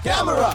Camera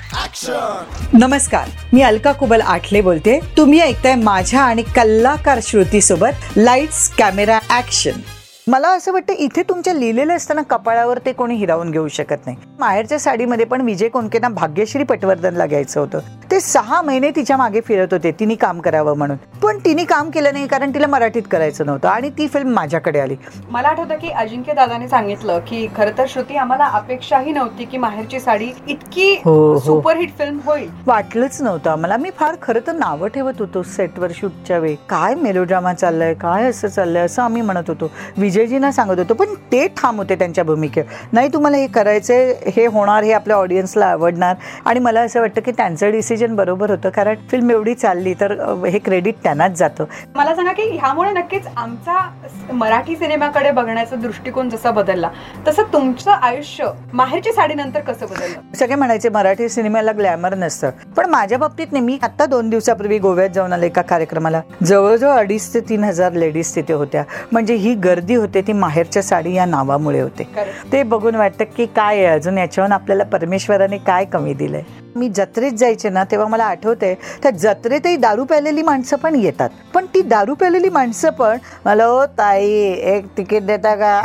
action. नमस्कार, मी अलका कुबल आठले बोलते. तुम्ही ऐकताय माझ्या आणि कलाकार श्रुती सोबत लाईट्स कॅमेरा ऍक्शन. मला असं वाटतं इथे तुमच्या लिहिलेलं असताना कपाळावर ते कोणी हिरावून घेऊ शकत नाही. माहेरच्या साडीमध्ये पण विजय कोणकेंना भाग्यश्री पटवर्धनला घ्यायचं होतं. ते 6 महिने तिच्या मागे फिरत होते तिने काम करावं म्हणून, पण तिने काम केलं नाही कारण तिला मराठीत करायचं नव्हतं आणि ती फिल्म माझ्याकडे आली. मला आठवतं की अजिंक्य दादाने सांगितलं की खरं तर श्रुती आम्हाला अपेक्षाही नव्हती की माहेरची साडी इतकी सुपरहिट फिल्म होईल. वाटलंच नव्हतं आम्हाला. मी फार खरं तर नावं ठेवत होतो सेटवर शूटच्या वेळी, काय मेलोड्रामा चाललंय, काय असं चाललंय असं आम्ही म्हणत होतो. विजयजींना सांगत होतो, पण ते ठाम होते त्यांच्या भूमिकेवर. नाही, तुम्हाला हे करायचंय, हे होणार, हे आपल्या ऑडियन्सला आवडणार. आणि मला असं वाटतं की त्यांचं डिसिजन बरोबर होतं, कारण फिल्म एवढी चालली तर हे क्रेडिट त्यांनाच जातं. मला सांगा की ह्यामुळे नक्कीच आमचा मराठी सिनेमाकडे बघण्याचा दृष्टिकोन जसा बदलला तसं तुमचं आयुष्य माहेरच्या साडीनंतर कसं बदललं? सगळे म्हणायचे मराठी सिनेमाला ग्लॅमर नसतं, पण माझ्या बाबतीत नाही. मी आता 2 दिवसापूर्वी गोव्यात जाऊन आले एका कार्यक्रमाला. जवळजवळ 2,500 ते 3,000 लेडीज तिथे होत्या. म्हणजे ही गर्दी होते ती माहेरच्या साडी या नावामुळे होते. ते बघून वाटतं की काय आहे अजून याच्यावर आपल्याला परमेश्वराने काय कमी दिलंय. मी जत्रेत जायचे ना तेव्हा मला आठवतंय, त्या जत्रेतही दारू प्यालेली माणसं पण येतात, पण ती दारू प्यालेली माणसं पण मला, ओ ताई एक तिकीट देता का,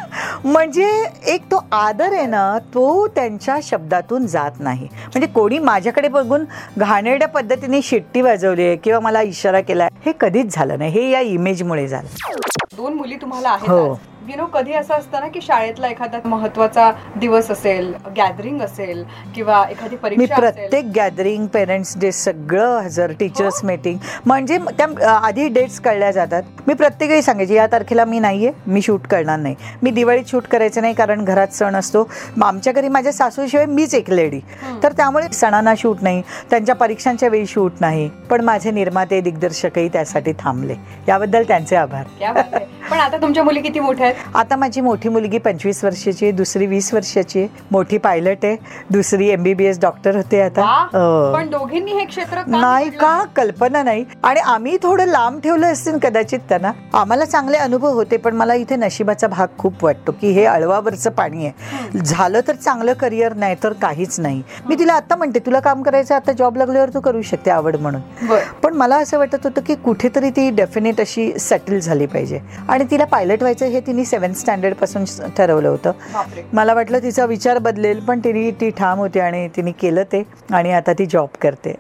म्हणजे एक तो आदर आहे ना, तो त्यांच्या शब्दातून जात नाही. म्हणजे कोणी माझ्याकडे बघून घाणेरड्या पद्धतीने शिट्टी वाजवली आहे किंवा मला इशारा केला हे कधीच झालं नाही. हे या इमेजमुळे झालं. 2 मुली तुम्हाला आहेत. कधी असं असतं ना की शाळेतला एखादा महत्वाचा दिवस असेल, गॅदरिंग असेल किंवा एखादी परीक्षा असेल, मी प्रत्येक गॅदरिंग, पेरेंट्स डे सगळं हजर, टीचर्स मीटिंग, म्हणजे त्या आधी डेट्स कळल्या जातात. मी प्रत्येकही सांगायची या तारखेला मी नाहीये, मी शूट करणार नाही. मी दिवाळीत शूट करायचं नाही कारण घरात सण असतो. आमच्या घरी माझ्या सासूशिवाय मीच एक लेडी, तर त्यामुळे सणांना शूट नाही, त्यांच्या परीक्षांच्या वेळी शूट नाही. पण माझे निर्माते, दिग्दर्शकही त्यासाठी थांबले, याबद्दल त्यांचे आभार. पण आता तुमच्या मुली किती मोठ्या आहेत? आता माझी मोठी मुलगी 25 वर्षाची आहे, दुसरी 20 वर्षाची आहे. मोठी पायलट आहे, दुसरी MBBS डॉक्टर होते आता. पण दोघींनी हे क्षेत्र नाही का, कल्पना नाही. आणि आम्ही थोडं लांब ठेवलं असतील कदाचित त्यांना. आम्हाला चांगले अनुभव होते, पण मला इथे नशिबाचा भाग खूप वाटतो की हे अळवावरचं पाणी आहे. झालं तर चांगलं करिअर, नाही तर काहीच नाही. मी तिला आता म्हणते तुला काम करायचं, आता जॉब लागल्यावर तू करू शकते आवड म्हणून. पण मला असं वाटत होतं की कुठेतरी ती डेफिनेट अशी सेटल झाली पाहिजे. आणि तिला पायलट व्हायचं हे तिने 7th स्टँडर्ड पासून ठरवलं होतं. मला वाटलं तिचा विचार बदलेल, पण ती ठाम होती आणि तिने केलं ते, आणि आता ती जॉब करते.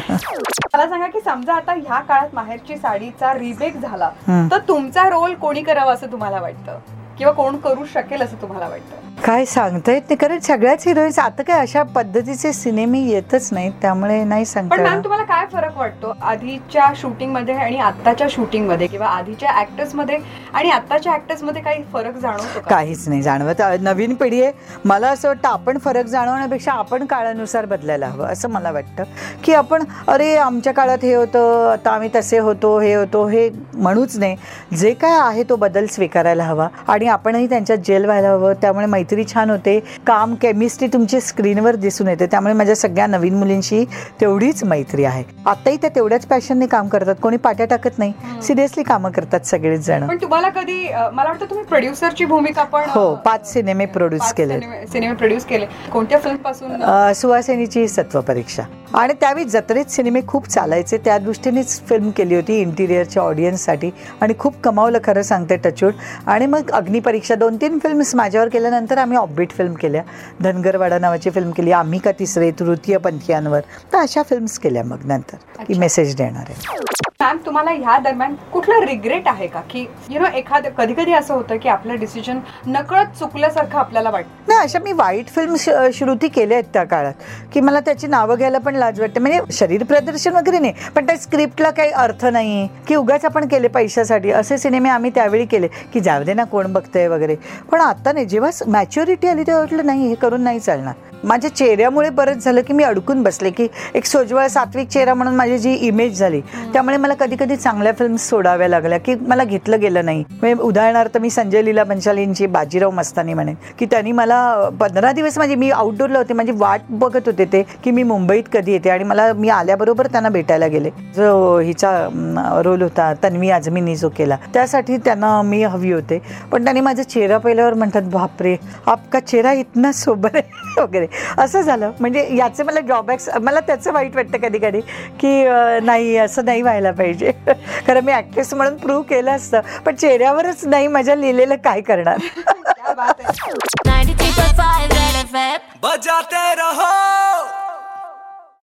मला सांगा की समजा आता ह्या काळात माहेरची साडीचा रिमेक झाला तर तुमचा रोल कोणी करावा असं तुम्हाला वाटतं, किंवा कोण करू शकेल असं तुम्हाला वाटतं? काय सांगता येत नाही, कारण सगळ्याच हिरोईन्स आता काय अशा पद्धतीचे सिनेमे येतच नाहीत, त्यामुळे नाही सांगता. पण मॅम तुम्हाला काय फरक वाटतो आधीच्या शूटिंग मध्ये आणि आत्ताच्या शूटिंग मध्ये, किंवा आधीच्या ऍक्टर्स मध्ये आणि आत्ताच्या ऍक्टर्स मध्ये काही फरक जाणवतो? काहीच नाही जाणवत. नवीन पिढी आहे. मला असं वाटतं आपण फरक जाणवण्यापेक्षा आपण काळानुसार बदलायला हवं असं मला वाटतं. की आपण अरे आमच्या काळात हे होतं, आता आम्ही तसे होतो, हे होतो, हे म्हणूच नाही. जे काय आहे तो बदल स्वीकारायला हवा आणि आपणही त्यांच्यात जेल व्हायला हवं. त्यामुळे मैत्री छान होते, काम, केमिस्ट्री तुमची स्क्रीनवर दिसून येते. त्यामुळे माझ्या सगळ्या नवीन मुलींशी तेवढीच मैत्री आहे. आताही त्या तेवढ्याच पॅशनने काम करतात, कोणी पाट्या टाकत नाही, सिरियसली कामं करतात सगळेच जण. पण तुम्हाला कधी, मला वाटतं तुम्ही प्रोड्युसरची भूमिका पण, 5 सिनेमे प्रोड्यूस केले. कोणत्या फिल्म पासून? सुहासिनीची सत्वपरीक्षा. आणि त्यावेळी जत्रेत सिनेमे खूप चालायचे, त्या दृष्टीनेच फिल्म केली होती इंटिरियरच्या ऑडियन्ससाठी, आणि खूप कमावलं खरं सांगते, टचवूड. आणि मग अग्निपरीक्षा 2-3 फिल्म्स माझ्यावर केल्यानंतर आम्ही ऑफबीट फिल्म केल्या. धनगरवाडा नावाची फिल्म केली, आम्ही का तिसरे, तृतीयपंथीयांवर. तर अशा फिल्म्स केल्या मग नंतर की मेसेज देणार आहे. मॅम तुम्हाला ह्या दरम्यान कुठलं रिग्रेट आहे का, की एखादं कधी कधी असं होतं की आपलं डिसिजन नकळत चुकल्यासारखं आपल्याला वाटतं? नाही, अशा मी वाईट फिल्म श्रुती केल्या आहेत त्या काळात की मला त्याची नावं घ्यायला पण लाज वाटते. म्हणजे शरीर प्रदर्शन वगैरे नाही, पण त्या स्क्रिप्टला काही अर्थ नाही की उगाच आपण केले पैशासाठी. असे सिनेमे आम्ही त्यावेळी केले की जाऊ दे ना, कोण बघतंय वगैरे. पण आता नाही, जेव्हा मॅच्युरिटी आली तेव्हा वाटलं नाही, हे करून नाही चालणार. माझ्या चेहऱ्यामुळे बरंच झालं की मी अडकून बसले, की एक सोज्वळ सात्विक चेहरा म्हणून माझी जी इमेज झाली, त्यामुळे मला मला कधी कधी चांगल्या फिल्म्स सोडाव्या लागल्या की मला घेतलं गेलं नाही. म्हणजे उदाहरणार्थ मी संजय लीला बन्सालींची बाजीराव मस्तानी म्हणेन की त्यांनी मला 15 दिवस म्हणजे मी आउटडोअरला होते, म्हणजे वाट बघत होते ते की मी मुंबईत कधी येते, आणि मी आल्याबरोबर त्यांना भेटायला गेले. जो हिचा रोल होता तन्वी आझमींनी जो केला त्यासाठी त्यांना मी हवी होते, पण त्यांनी माझा चेहरा पाहिल्यावर म्हणतात बापरे आपका चेहरा इतना सोबर आहे वगैरे असं झालं. म्हणजे याचे मला ड्रॉबॅक्स, मला त्याचं वाईट वाटतं कधी कधी की नाही असं नाही व्हायला पाहिजे. खरं मी ॲक्ट्रेस म्हणून प्रूव्ह केलं असतं, पण चेहऱ्यावरच नाही माझ्या लिहिलेलं काय करणार. बजाते रहो.